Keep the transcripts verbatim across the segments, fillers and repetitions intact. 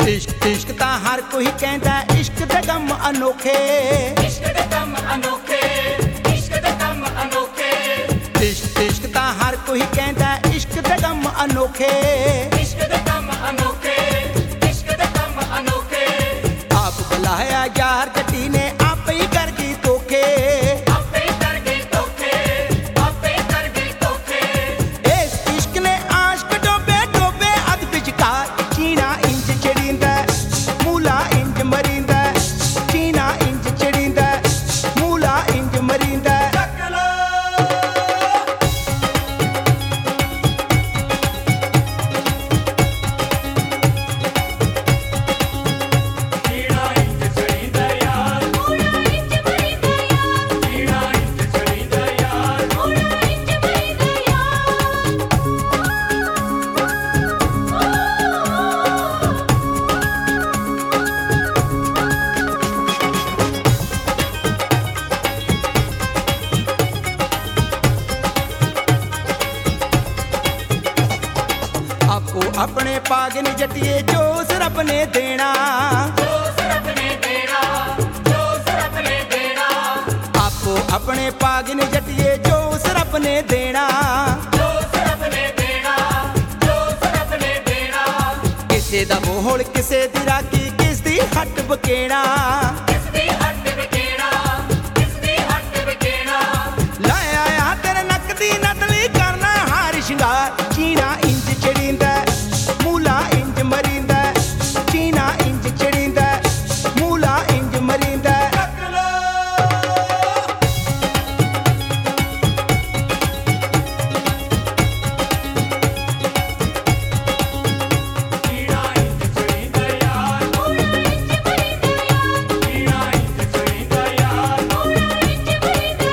इश्क इश्क ता हर कोई कहता इश्क दे गम अनोखे, इश्क दे गम अनोखे, इश्क दे गम अनोखे, इश्क इश्क ता हर कोई कहता इश्क दे गम अनोखे, इश्क दे गम अनोखे, इश्क दे गम अनोखे। आप बुलाया यार जटी ने आप ही कर गई धोखे, आपे कर गई धोखे, आपे कर गई धोखे। इस इश्क ने आशिक डोबे डोबे अध विचकार, चीना इंज चढ़ींदा मूला इंज मरींदा, चीना इंज चढ़ींदा मूला इंज मरींदा। आपो अपने पागन जटिए जो रब ने देना, जो रब ने देना, जो रब ने देना, आपो अपने पागन जटिए जो रब ने देना, जो रब ने देना, जो रब ने देना। किसे दा बोल किसे दी राखी किस दी हट बकेना, किसदी हट बकेना, किसदी हट बकेना। लाया आ तेरे नक दी नतली करना हार शिंगार, चीना इंज चढ़ींदा मूला इंज मरींदा, चीना इंज चढ़ींदा मूला इंज मरींदा। कीड़ा इंज चढ़ींदा यार, मूला इंज मरींदा यार, कीड़ा इंज चढ़ींदा यार, मूला इंज मरींदा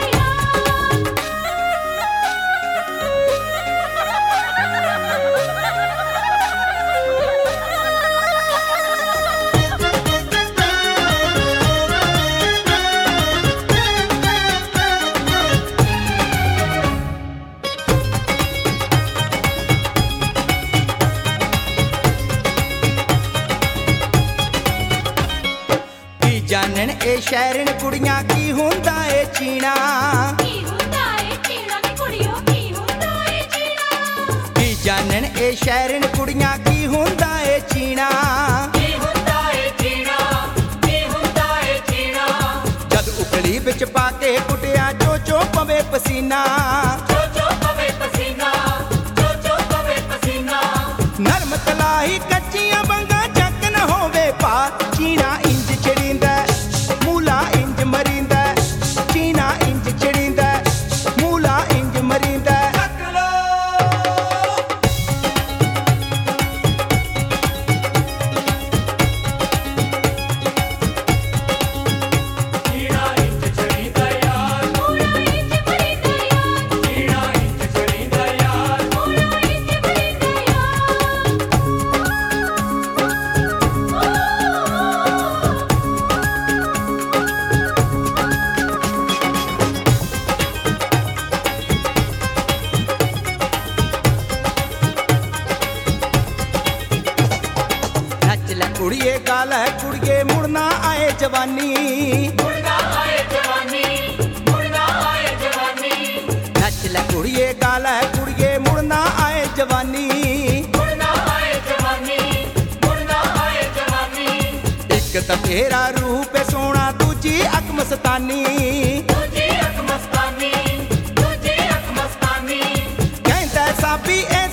की जानन ए शहरन कुड़ियां की हुंदा ए चीना, की हुंदा ए चीना नी कुड़ियो, की हुंदा ए चीना, की जानन ए शहरन कुड़ियां की हुंदा ए चीना। की हुंदा ए चीना, की हुंदा ए चीना। जद उकली बिच पाके कुटिया चो चो पवे पसीना, जो जो पवे पसीना, जो जो पवे पसीना। नरम तलाही कच्चियां बंगा चक न होवे पार, चीना इंज चढ़ींदा मूला इंज मरींदा, चीना इंज चढ़ींदा मूला इंज मरींदा। कीड़ा इंज चढ़ींदा यार, मूला इंज मरींदा यार, कीड़ा इंज चढ़ींदा यार, मूला इंज मरींदा यार। नच ले कुड़िए गाल है कुड़िए मुड़ना आए जवानी, मुड़ना आए जवानी, मुड़ना आए जवानी, नच ले कुड़िए गाल है कुड़िए मुड़ना आए जवानी। मुड़ना आए जवानी, मुड़ना आए जवानी। एक तो तेरा रूप है सोना दूजी अक मस्तानी, तुझी अख मस्तानी, तुझी अख मस्तानी। कहता साबी ए